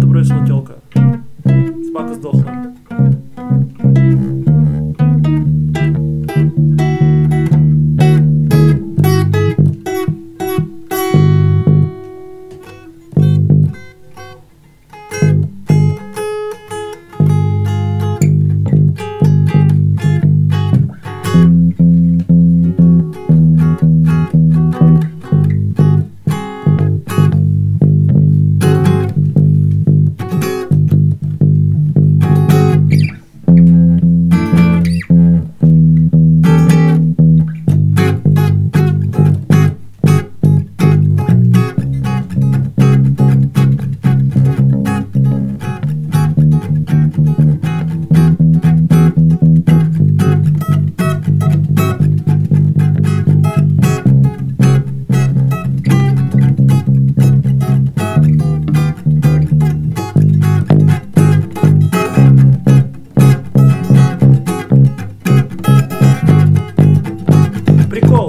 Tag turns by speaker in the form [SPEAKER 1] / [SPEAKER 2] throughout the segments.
[SPEAKER 1] это бросила тёлка. Собака сдохла. Прикол.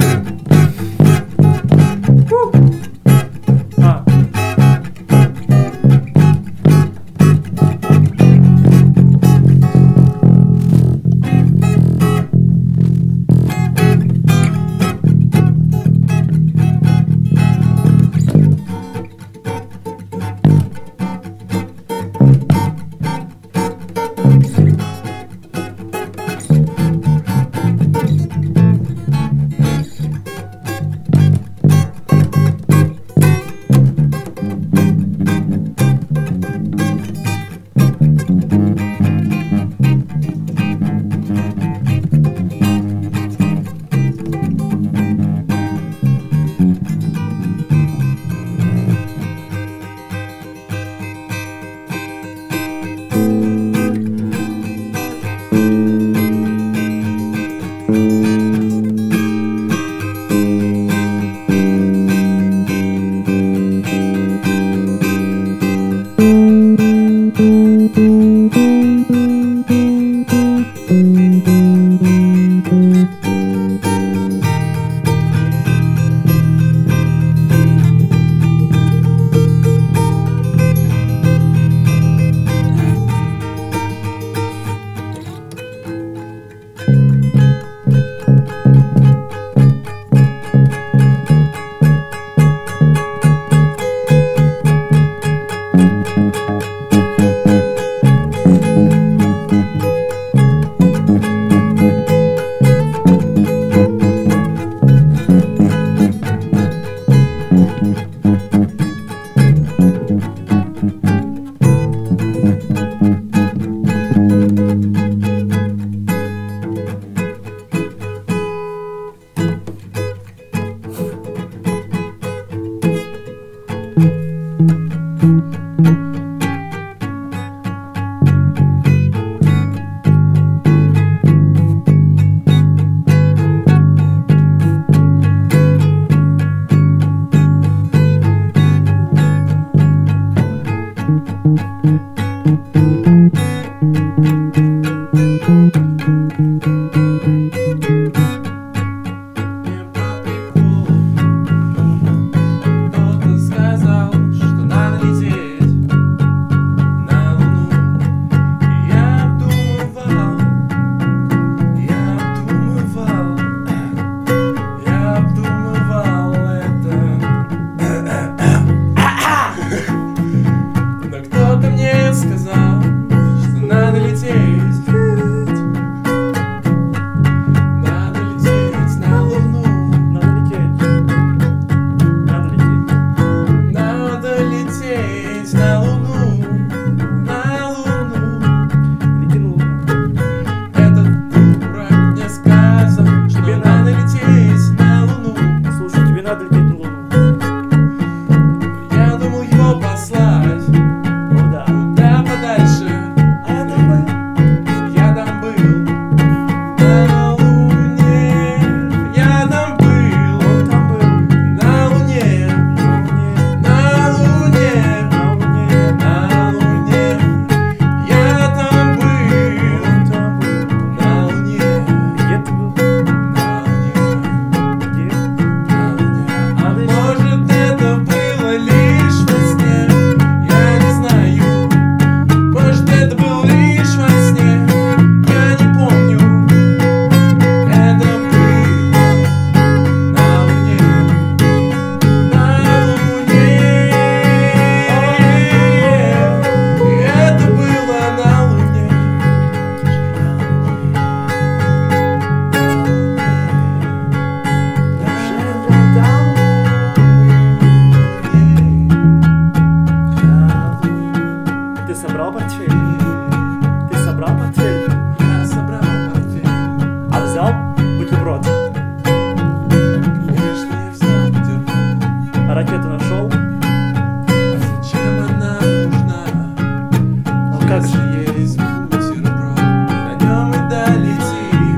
[SPEAKER 1] как же?
[SPEAKER 2] есть бутерброд, на нем и долетим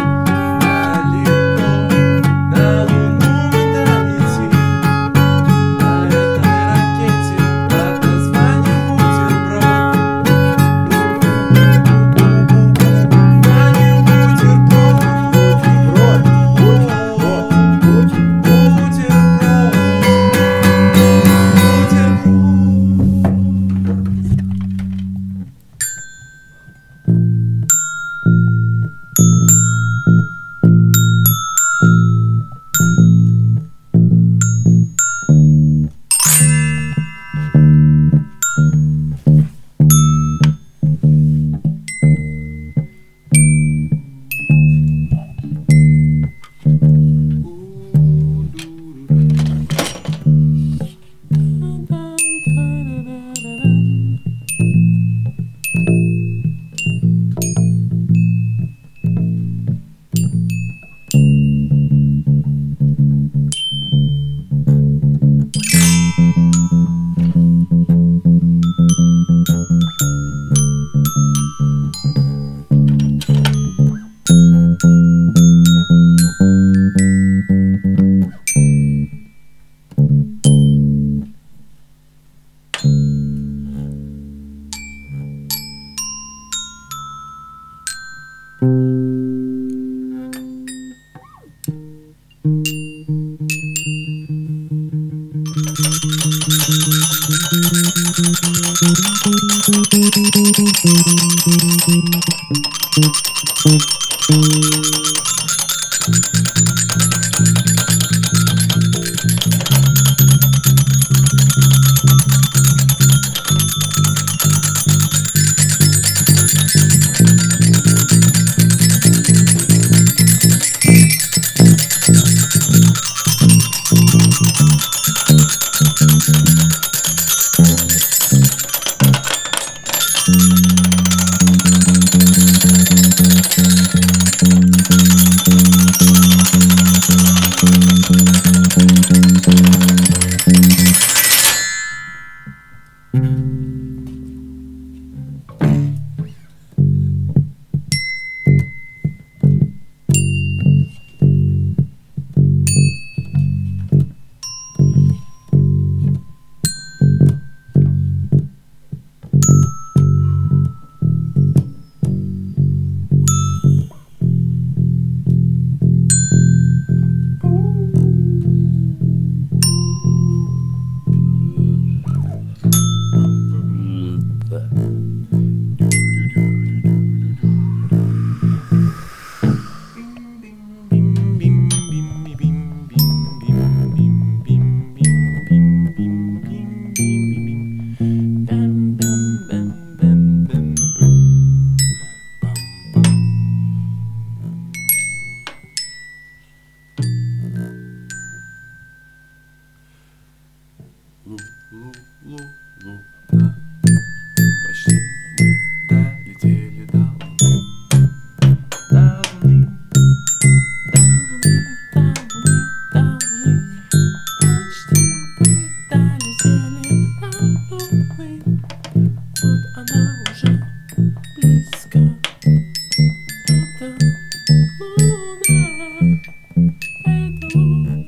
[SPEAKER 2] далеко, на Луну мы долетим на этой ракете под названием бутерброд. Маню бутерброд, Луна. Почти мы долетели до Луны. Почти мы долетели до Луны. Вот она уже близко. Это Луна. Это Луна.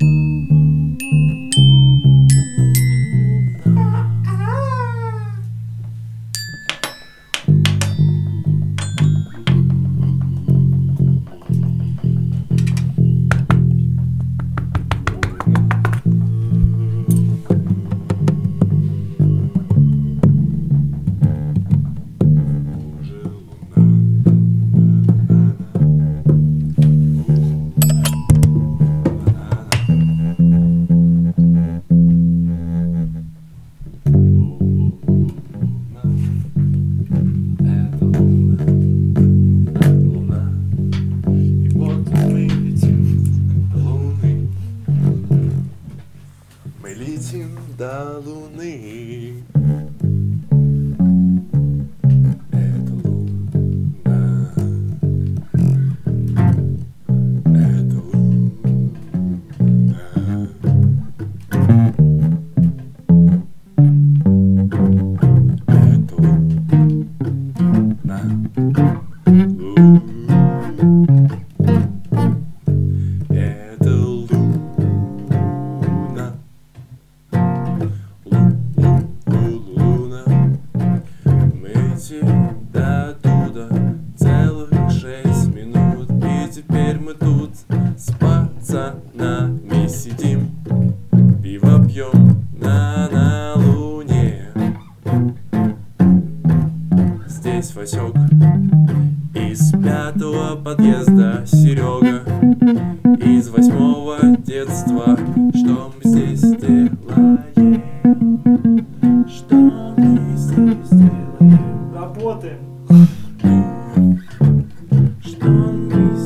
[SPEAKER 2] Мы летим до Луны. Это Луна. Это Луна. Это Луна. Васек. Из 5-го подъезда Серега. Из 8-го детства. Что мы здесь делаем? Что мы здесь делаем?
[SPEAKER 1] Работаем.
[SPEAKER 2] Что мы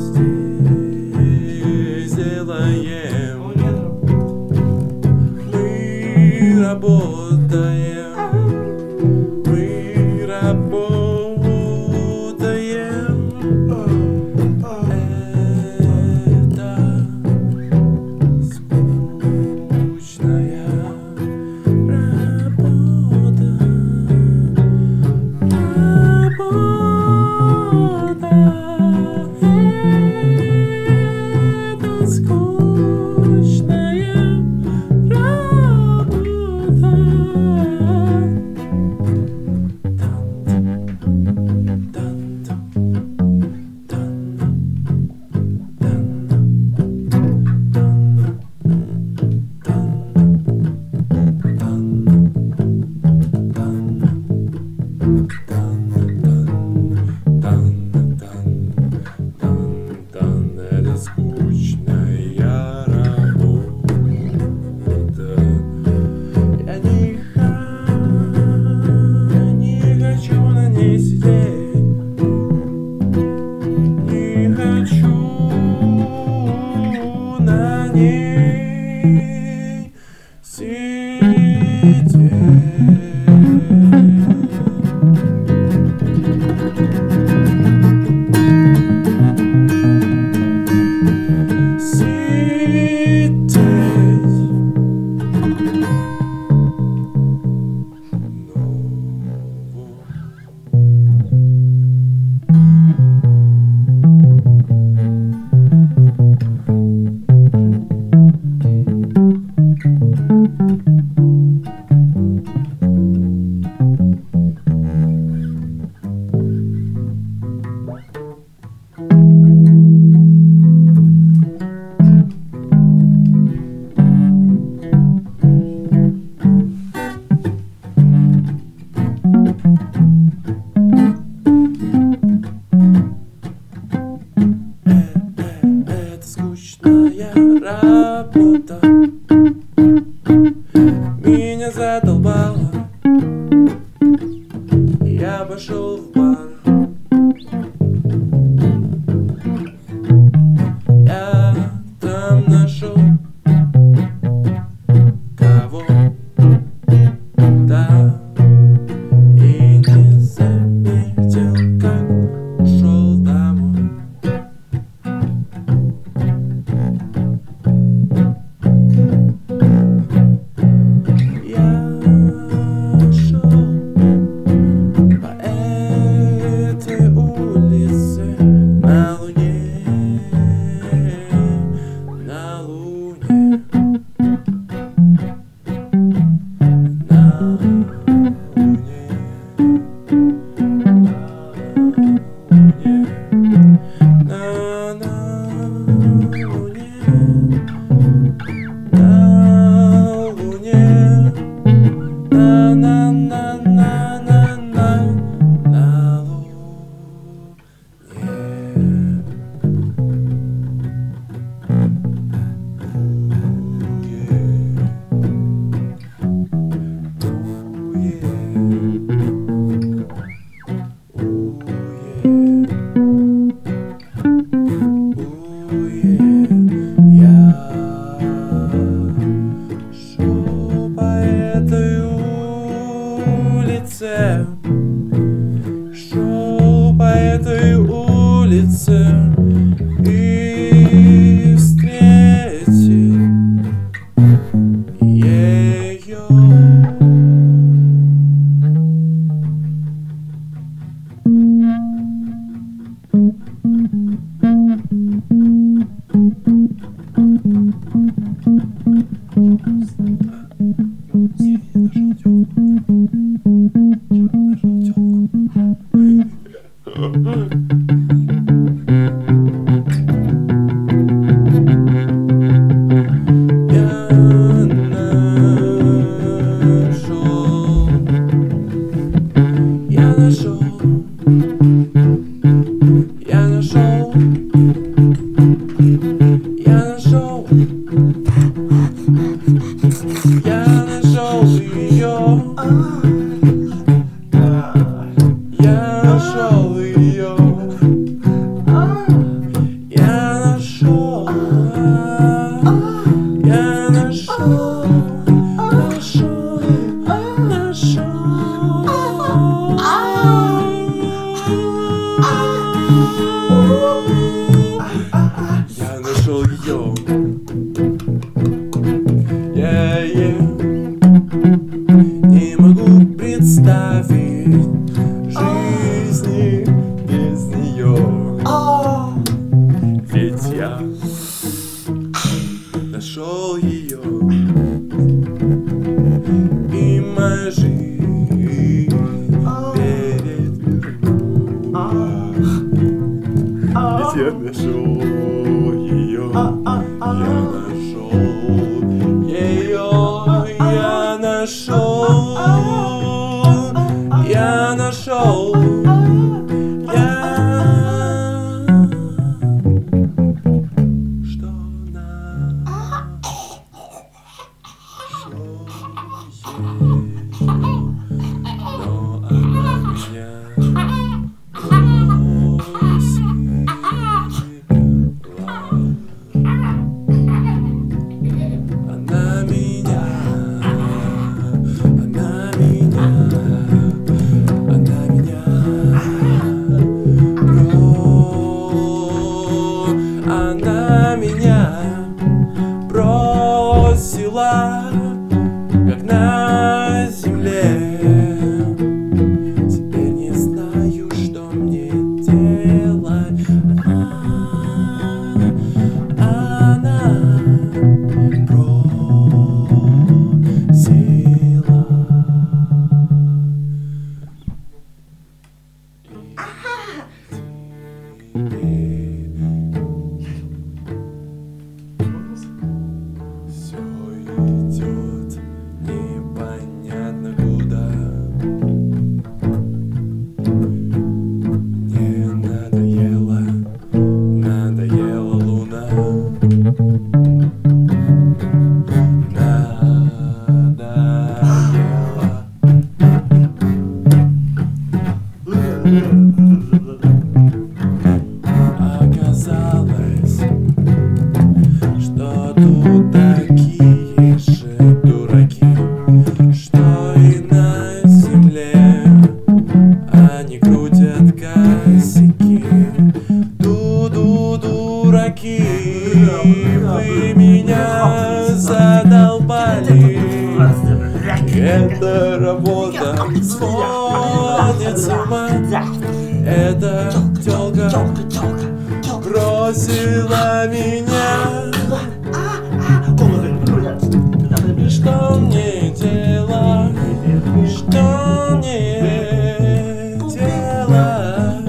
[SPEAKER 2] здесь делаем?
[SPEAKER 1] Ну нет работы.
[SPEAKER 2] Мы работаем. Мы работаем. Это скучная работа. Это скучная это скучная работа. Я не хочу на ней сидеть. Не хочу на ней сидеть. Это скучная работа. Меня задолбала. Я пошел в бар. Я там нашел кого-то и не заметил, как ушел домой. Я шел по этой улице на луне, на луне, на луне, на луне, на луне, на шел по этой улице и встретил ее. Нашел тёлку. Я нашел ее. Я нашел. Я нашел. Я нашел ее. Не могу представить жизни без нее. Ведь я нашел ее. И моя жизнь перевернула. Ведь я нашел ее. Я нашел ее. Я нашел. Я нашел. Что но она меня Она меня бросила, как на земле. Теперь не знаю, что мне делать. Она бросила. Все идет непонятно куда. Мне надоела луна. Оказалось, что тут такие же дураки, что и на земле они крутят косяки. Дураки, вы меня задолбали. Эта работа сводит с ума. Эта тёлка бросила меня. Что мне делать? Что мне делать?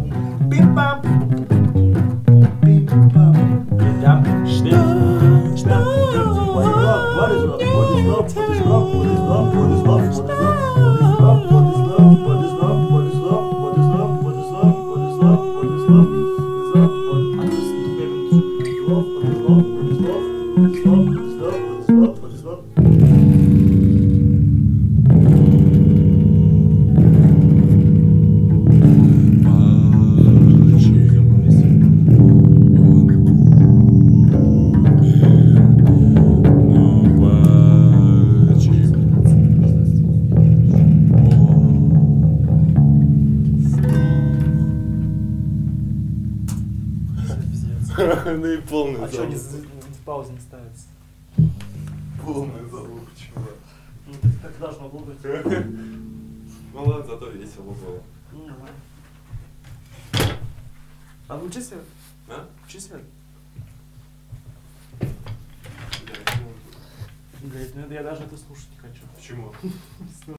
[SPEAKER 2] Ну и полный
[SPEAKER 1] А что,
[SPEAKER 2] залуп.
[SPEAKER 1] пауза не ставится?
[SPEAKER 2] Полный залуп, чувак.
[SPEAKER 1] Ну, так должно было быть.
[SPEAKER 2] Ну ладно, зато весело было.
[SPEAKER 1] Ну, нормально. А включи свет?
[SPEAKER 2] А?
[SPEAKER 1] Включи свет.
[SPEAKER 2] Блядь, ну,
[SPEAKER 1] Блядь, ну я даже это слушать не хочу.
[SPEAKER 2] почему?